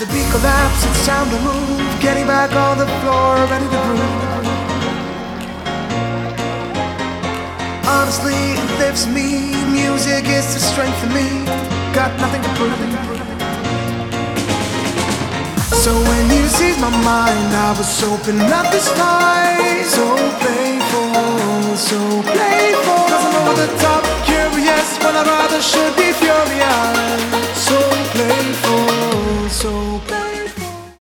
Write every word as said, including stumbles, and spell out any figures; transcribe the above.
the beat collapses, it's time to move. Getting back on the floor, ready to groove. Honestly, it lifts me. Music is the strength of me. Got nothing to prove. So when you seized my mind, I was open up the sky. So playful, so playful. Cause I'm over the top, curious, when I rather should be.